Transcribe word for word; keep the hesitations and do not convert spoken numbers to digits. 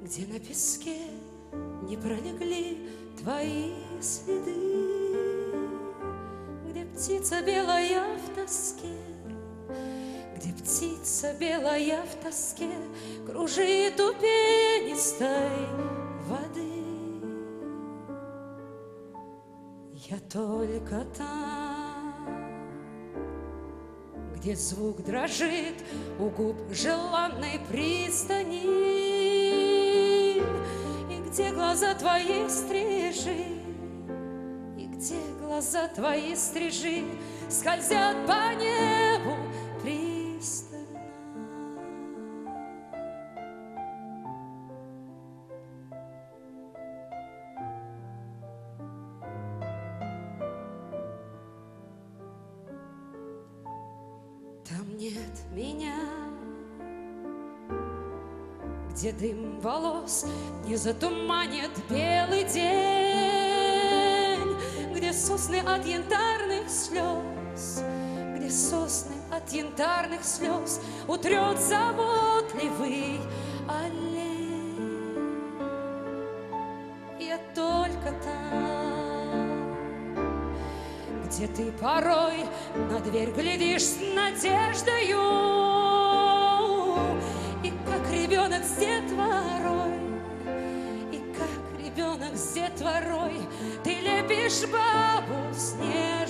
где на песке не пролегли твои следы, где птица белая в тоске, где птица белая в тоске кружит у пенистой воды. Я только там, где звук дрожит у губ желанной пристани, и где глаза твои стрижи, и где глаза твои стрижи скользят по небу пристально. Там нет меня, где дым волос не затуманит белый день, где сосны от янтарных слез, где сосны от янтарных слез утрет заботливый олень. Я только там, где ты порой на дверь глядишь с надеждою, и как ребенок с детворой, и как ребенок с детворой ты лепишь бабу снежную.